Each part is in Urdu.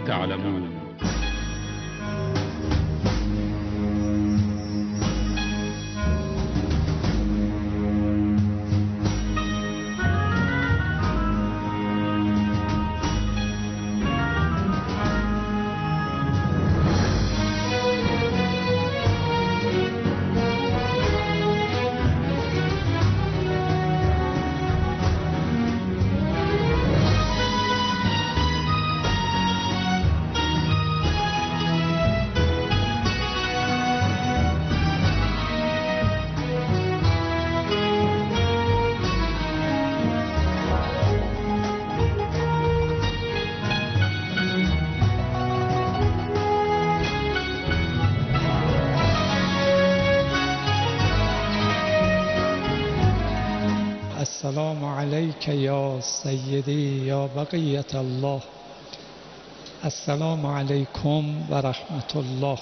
تعلمون. السلام علیک یا سیدی یا بقیت اللہ. السلام علیکم و رحمت اللہ.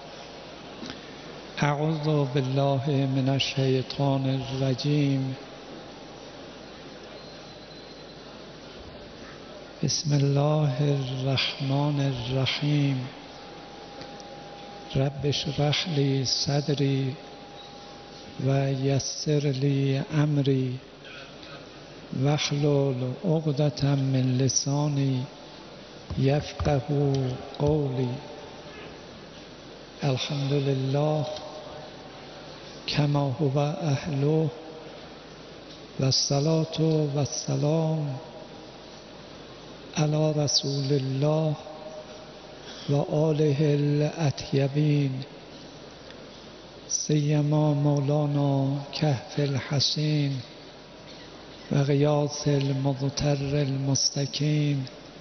اعوذ باللہ من الشیطان الرجیم. بسم اللہ الرحمن الرحیم. رب اشرح لی صدری و یسر لی امری واحلل عقدة من لسانی یفقهوا قولی. الحمد لله كما هو أهله والصلاة والسلام على رسول الله وآله الأطيبين سيما مولانا كهف الحسين وغياث المضطر المستكين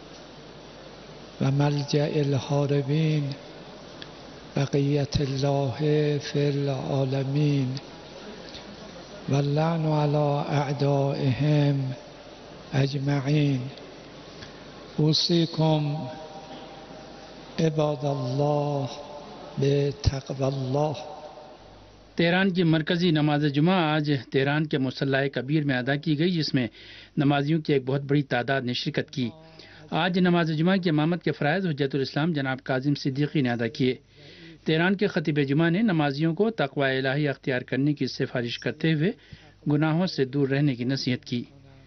وملجأ الهاربين بقية الله في العالمين واللعن على أعدائهم أجمعين. أوصيكم عباد الله بتقوى الله. تہران کی مرکزی نماز جمعہ آج تہران کے مصلی کبیر میں ادا کی گئی، جس میں نمازیوں کی ایک بہت بڑی تعداد نے شرکت کی. آج نماز جمعہ کی امامت کے فرائض حجت الاسلام جناب کاظم صدیقی نے ادا کیے. تہران کے خطیب جمعہ نے نمازیوں کو تقوی الہی اختیار کرنے کی سفارش کرتے ہوئے گناہوں سے دور رہنے کی نصیحت کی.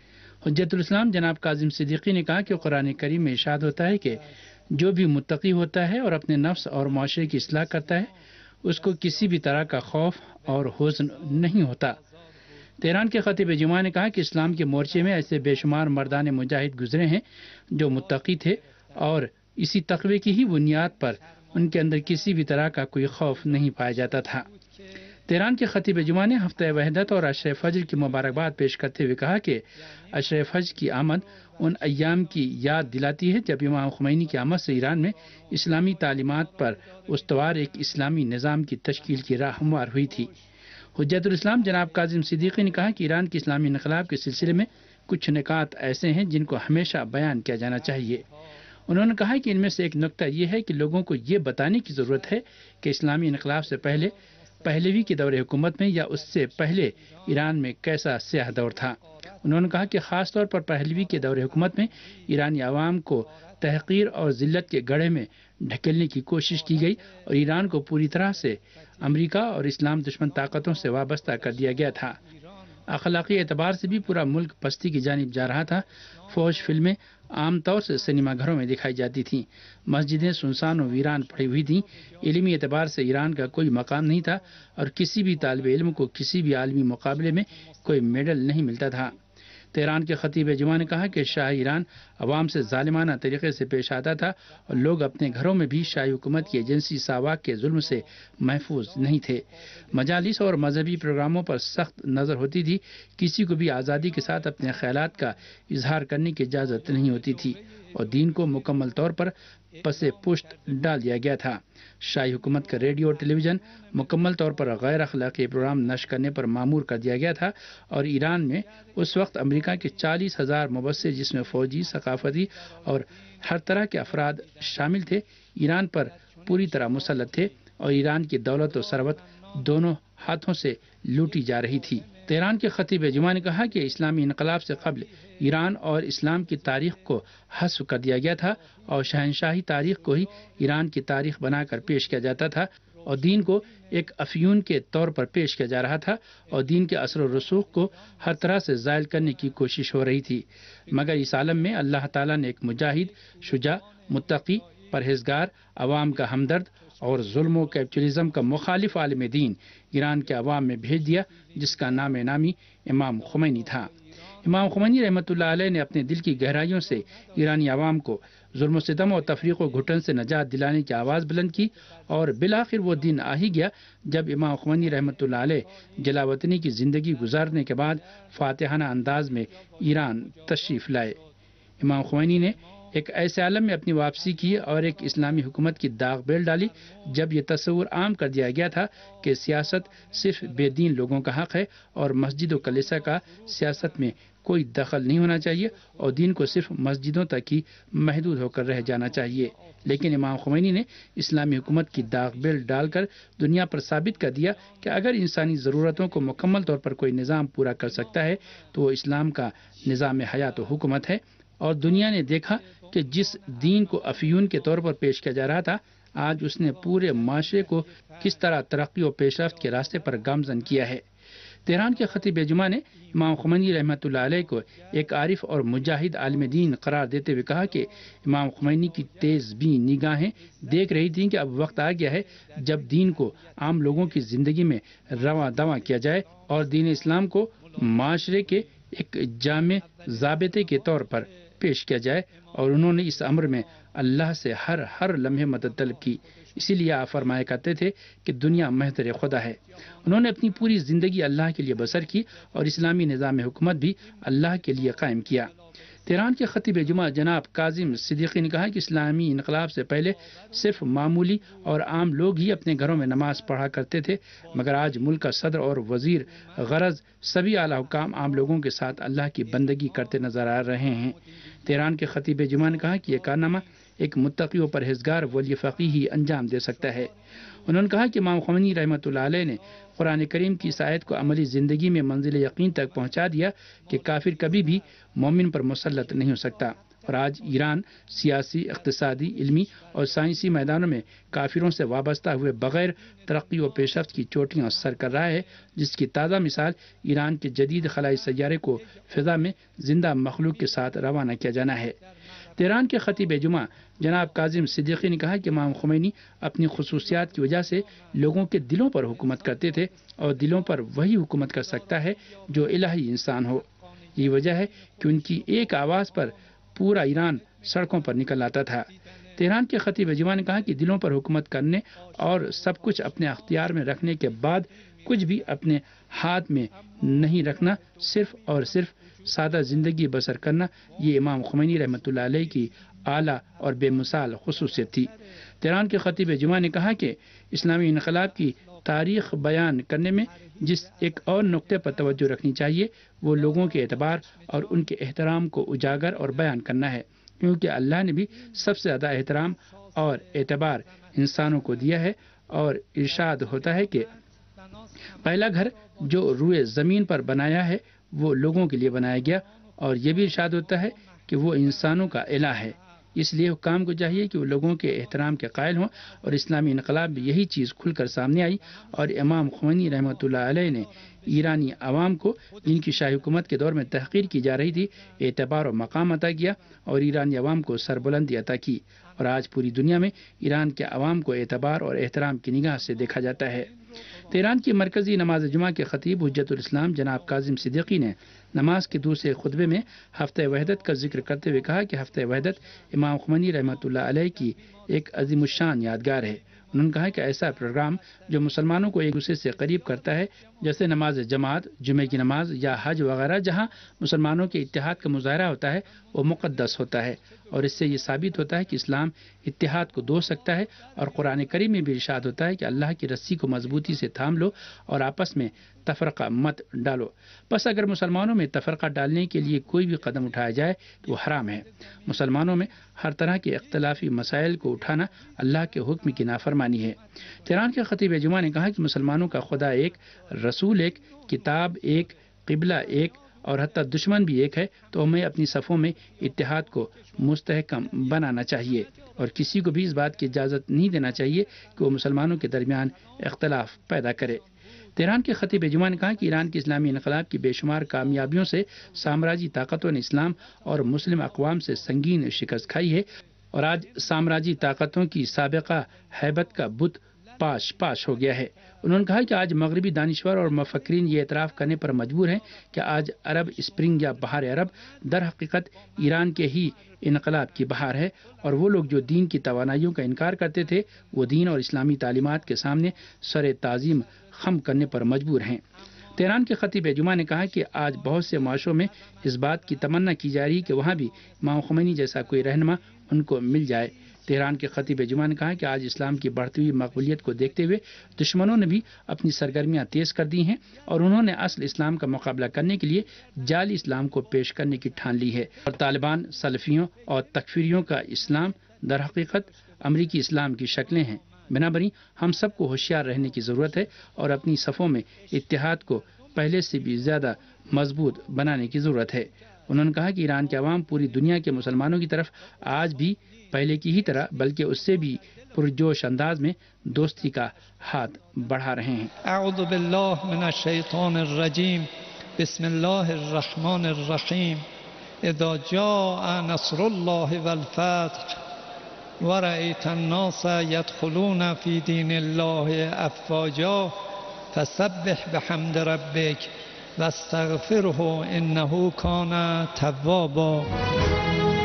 حجت الاسلام جناب کاظم صدیقی نے کہا کہ قرآن کریم میں ارشاد ہوتا ہے کہ جو بھی متقی ہوتا ہے اور اپنے نفس اور معاشرے کی اصلاح کرتا ہے اس کو کسی بھی طرح کا خوف اور حزن نہیں ہوتا. تہران کے خطیب جمعہ نے کہا کہ اسلام کے مورچے میں ایسے بے شمار مردان مجاہد گزرے ہیں جو متقی تھے اور اسی تقوی کی ہی بنیاد پر ان کے اندر کسی بھی طرح کا کوئی خوف نہیں پایا جاتا تھا. تہران کے خطیب جمعہ نے ہفتہ وحدت اور عشر فجر کی مبارکباد پیش کرتے ہوئے کہا کہ عشر فجر کی آمد ان ایام کی یاد دلاتی ہے جب امام خمینی کی آمد سے ایران میں اسلامی تعلیمات پر استوار ایک اسلامی نظام کی تشکیل کی راہ ہموار ہوئی تھی. حجت الاسلام جناب کاظم صدیقی نے کہا کہ ایران کے اسلامی انقلاب کے سلسلے میں کچھ نکات ایسے ہیں جن کو ہمیشہ بیان کیا جانا چاہیے. انہوں نے کہا کہ ان میں سے ایک نکتہ یہ ہے کہ لوگوں کو یہ بتانے کی ضرورت ہے کہ اسلامی انقلاب سے پہلے پہلوی کے دور حکومت میں یا اس سے پہلے ایران میں کیسا سیاہ دور تھا. انہوں نے کہا کہ خاص طور پر پہلوی کے دور حکومت میں ایرانی عوام کو تحقیر اور ذلت کے گڑھے میں ڈھکیلنے کی کوشش کی گئی اور ایران کو پوری طرح سے امریکہ اور اسلام دشمن طاقتوں سے وابستہ کر دیا گیا تھا. اخلاقی اعتبار سے بھی پورا ملک پستی کی جانب جا رہا تھا. فوج فلمیں عام طور سے سنیما گھروں میں دکھائی جاتی تھیں. مسجدیں سنسان و ویران پڑی ہوئی تھیں. علمی اعتبار سے ایران کا کوئی مقام نہیں تھا اور کسی بھی طالب علم کو کسی بھی عالمی مقابلے میں کوئی میڈل نہیں ملتا تھا. تہران کے خطیب جمعہ نے کہا کہ شاہ ایران عوام سے ظالمانہ طریقے سے پیش آتا تھا اور لوگ اپنے گھروں میں بھی شاہی حکومت کی ایجنسی ساواک کے ظلم سے محفوظ نہیں تھے. مجالس اور مذہبی پروگراموں پر سخت نظر ہوتی تھی. کسی کو بھی آزادی کے ساتھ اپنے خیالات کا اظہار کرنے کی اجازت نہیں ہوتی تھی اور دین کو مکمل طور پر پس پشت ڈال دیا گیا تھا. شاہی حکومت کا ریڈیو اور ٹیلی ویژن مکمل طور پر غیر اخلاقی پروگرام نشر کرنے پر مامور کر دیا گیا تھا اور ایران میں اس وقت امریکہ کے 40,000 مبصر جس میں فوجی، ثقافتی اور ہر طرح کے افراد شامل تھے ایران پر پوری طرح مسلط تھے اور ایران کی دولت و ثروت دونوں ہاتھوں سے لوٹی جا رہی تھی۔ تہران کے خطیب جمعہ نے کہا کہ اسلامی انقلاب سے قبل ایران اور اسلام کی تاریخ کو حذف کر دیا گیا تھا اور شہنشاہی تاریخ کو ہی ایران کی تاریخ بنا کر پیش کیا جاتا تھا اور دین کو ایک افیون کے طور پر پیش کیا جا رہا تھا اور دین کے اثر و رسوخ کو ہر طرح سے زائل کرنے کی کوشش ہو رہی تھی، مگر اس عالم میں اللہ تعالیٰ نے ایک مجاہد، شجاع، متقی، پرہیزگار، عوام کا ہمدرد اور ظلم و کیپچرزم کا مخالف عالم دین ایران کے عوام میں بھیج دیا، جس کا نام نامی امام خمینی تھا۔ امام خمینی رحمۃ اللہ علیہ نے اپنے دل کی گہرائیوں سے ایرانی عوام کو ظلم و ستم اور تفریق و گھٹن سے نجات دلانے کی آواز بلند کی اور بالآخر وہ دن آ ہی گیا جب امام خمینی رحمۃ اللہ علیہ جلا وطنی کی زندگی گزارنے کے بعد فاتحانہ انداز میں ایران تشریف لائے۔ امام خمینی نے ایک ایسے عالم میں اپنی واپسی کی اور ایک اسلامی حکومت کی داغ بیل ڈالی جب یہ تصور عام کر دیا گیا تھا کہ سیاست صرف بے دین لوگوں کا حق ہے اور مسجد و کلیسا کا سیاست میں کوئی دخل نہیں ہونا چاہیے اور دین کو صرف مسجدوں تک ہی محدود ہو کر رہ جانا چاہیے۔ لیکن امام خمینی نے اسلامی حکومت کی داغ بیل ڈال کر دنیا پر ثابت کر دیا کہ اگر انسانی ضرورتوں کو مکمل طور پر کوئی نظام پورا کر سکتا ہے تو وہ اسلام کا نظام حیات و حکومت ہے، اور دنیا نے دیکھا کہ جس دین کو افیون کے طور پر پیش کیا جا رہا تھا آج اس نے پورے معاشرے کو کس طرح ترقی و پیش رفت کے راستے پر گامزن کیا ہے۔ تہران کے خطیب جمعہ نے امام خمینی رحمۃ اللہ علیہ کو ایک عارف اور مجاہد عالم دین قرار دیتے ہوئے کہا کہ امام خمینی کی تیز بین نگاہیں دیکھ رہی تھیں کہ اب وقت آ گیا ہے جب دین کو عام لوگوں کی زندگی میں رواں دواں کیا جائے اور دین اسلام کو معاشرے کے ایک جامع ضابطے کے طور پر پیش کیا جائے، اور انہوں نے اس امر میں اللہ سے ہر لمحے مدد طلب کی۔ اسی لیے آپ فرمایا کرتے تھے کہ دنیا محضر خدا ہے۔ انہوں نے اپنی پوری زندگی اللہ کے لیے بسر کی اور اسلامی نظام حکومت بھی اللہ کے لیے قائم کیا۔ تہران کے خطیب جمعہ جناب کاظم صدیقی نے کہا کہ اسلامی انقلاب سے پہلے صرف معمولی اور عام لوگ ہی اپنے گھروں میں نماز پڑھا کرتے تھے، مگر آج ملک کا صدر اور وزیر غرض سبھی اعلیٰ حکام عام لوگوں کے ساتھ اللہ کی بندگی کرتے نظر آ رہے ہیں۔ تہران کے خطیب جمعہ نے کہا کہ یہ کارنامہ ایک متقی و پرہیزگار ولی فقیہ ہی انجام دے سکتا ہے۔ انہوں نے کہا کہ امام خمینی رحمۃ اللہ علیہ نے قرآن کریم کی اس آیت کو عملی زندگی میں منزل یقین تک پہنچا دیا کہ کافر کبھی بھی مومن پر مسلط نہیں ہو سکتا، اور آج ایران سیاسی، اقتصادی، علمی اور سائنسی میدانوں میں کافروں سے وابستہ ہوئے بغیر ترقی و پیش رفت کی چوٹیاں سر کر رہا ہے، جس کی تازہ مثال ایران کے جدید خلائی سیارے کو فضا میں زندہ مخلوق کے ساتھ روانہ کیا جانا ہے۔ تہران کے خطیب جمعہ جناب کاظم صدیقی نے کہا کہ امام خمینی اپنی خصوصیات کی وجہ سے لوگوں کے دلوں پر حکومت کرتے تھے اور دلوں پر وہی حکومت کر سکتا ہے جو الہی انسان ہو۔ یہ وجہ ہے کہ ان کی ایک آواز پر پورا ایران سڑکوں پر نکل آتا تھا۔ تہران کے خطیب جمعہ نے کہا کہ دلوں پر حکومت کرنے اور سب کچھ اپنے اختیار میں رکھنے کے بعد کچھ بھی اپنے ہاتھ میں نہیں رکھنا، صرف اور صرف سادہ زندگی بسر کرنا، یہ امام خمینی رحمۃ اللہ علیہ کی اعلیٰ اور بے مثال خصوصیت تھی۔ تہران کے خطیب جمعہ نے کہا کہ اسلامی انقلاب کی تاریخ بیان کرنے میں جس ایک اور نقطے پر توجہ رکھنی چاہیے وہ لوگوں کے اعتبار اور ان کے احترام کو اجاگر اور بیان کرنا ہے، کیونکہ اللہ نے بھی سب سے زیادہ احترام اور اعتبار انسانوں کو دیا ہے، اور ارشاد ہوتا ہے کہ پہلا گھر جو روئے زمین پر بنایا ہے وہ لوگوں کے لیے بنایا گیا، اور یہ بھی ارشاد ہوتا ہے کہ وہ انسانوں کا الہ ہے۔ اس لیے حکام کو چاہیے کہ وہ لوگوں کے احترام کے قائل ہوں، اور اسلامی انقلاب میں یہی چیز کھل کر سامنے آئی، اور امام خمینی رحمۃ اللہ علیہ نے ایرانی عوام کو جن کی شاہی حکومت کے دور میں تحقیر کی جا رہی تھی اعتبار و مقام عطا کیا اور ایرانی عوام کو سربلندی عطا کی، اور آج پوری دنیا میں ایران کے عوام کو اعتبار اور احترام کی نگاہ سے دیکھا جاتا ہے۔ تہران کی مرکزی نماز جمعہ کے خطیب حجت الاسلام جناب کاظم صدیقی نے نماز کے دوسرے خطبے میں ہفتہ وحدت کا ذکر کرتے ہوئے کہا کہ ہفتہ وحدت امام خمینی رحمۃ اللہ علیہ کی ایک عظیم الشان یادگار ہے۔ انہوں نے کہا کہ ایسا پروگرام جو مسلمانوں کو ایک دوسرے سے قریب کرتا ہے، جیسے نماز جماعت، جمعے کی نماز یا حج وغیرہ، جہاں مسلمانوں کے اتحاد کا مظاہرہ ہوتا ہے، وہ مقدس ہوتا ہے، اور اس سے یہ ثابت ہوتا ہے کہ اسلام اتحاد کو دو سکتا ہے، اور قرآن کریم میں بھی ارشاد ہوتا ہے کہ اللہ کی رسی کو مضبوطی سے تھام لو اور آپس میں تفرقہ مت ڈالو۔ بس اگر مسلمانوں میں تفرقہ ڈالنے کے لیے کوئی بھی قدم اٹھایا جائے تو وہ حرام ہے۔ مسلمانوں میں ہر طرح کے اختلافی مسائل کو اٹھانا اللہ کے حکم کی نافرمانی ہے۔ تہران کے خطیب جمعہ نے کہا کہ مسلمانوں کا خدا ایک، رسول ایک، کتاب ایک، قبلہ ایک اور حتیٰ دشمن بھی ایک ہے، تو ہمیں اپنی صفوں میں اتحاد کو مستحکم بنانا چاہیے، اور کسی کو بھی اس بات کی اجازت نہیں دینا چاہیے کہ وہ مسلمانوں کے درمیان اختلاف پیدا کرے۔ تہران کے خطیب جمعہ نے کہا کہ ایران کے اسلامی انقلاب کی بے شمار کامیابیوں سے سامراجی طاقتوں نے اسلام اور مسلم اقوام سے سنگین شکست کھائی ہے، اور آج سامراجی طاقتوں کی سابقہ ہیبت کا بت پاش ہو گیا ہے۔ انہوں نے کہا کہ آج مغربی دانشور اور مفکرین یہ اعتراف کرنے پر مجبور ہیں کہ آج عرب اسپرنگ یا بہار عرب در حقیقت ایران کے ہی انقلاب کی بہار ہے، اور وہ لوگ جو دین کی توانائیوں کا انکار کرتے تھے وہ دین اور اسلامی تعلیمات کے سامنے سر تعظیم خم کرنے پر مجبور ہیں۔ تہران کے خطیب جمعہ نے کہا کہ آج بہت سے معاشروں میں اس بات کی تمنا کی جا رہی ہے کہ وہاں بھی امام خمینی جیسا کوئی رہنما ان کو مل جائے۔ تہران کے خطیب جمعہ نے کہا کہ آج اسلام کی بڑھتی ہوئی مقبولیت کو دیکھتے ہوئے دشمنوں نے بھی اپنی سرگرمیاں تیز کر دی ہیں، اور انہوں نے اصل اسلام کا مقابلہ کرنے کے لیے جعلی اسلام کو پیش کرنے کی ٹھان لی ہے، اور طالبان، سلفیوں اور تکفیریوں کا اسلام در حقیقت امریکی اسلام کی شکلیں ہیں۔ بنابراین ہم سب کو ہوشیار رہنے کی ضرورت ہے اور اپنی صفوں میں اتحاد کو پہلے سے بھی زیادہ مضبوط بنانے کی ضرورت ہے۔ انہوں نے کہا کہ ایران کے عوام پوری دنیا کے مسلمانوں کی طرف آج بھی پہلے کی ہی طرح بلکہ اس سے بھی پرجوش انداز میں دوستی کا ہاتھ بڑھا رہے ہیں۔ اعوذ باللہ من الشیطان الرجیم، بسم اللہ الرحمن الرحیم، اذا جاء نصر اللہ والفتح ورأيت الناس يدخلون في دين الله أفواجا فسبح بحمد ربك واستغفره إنه كان توابا۔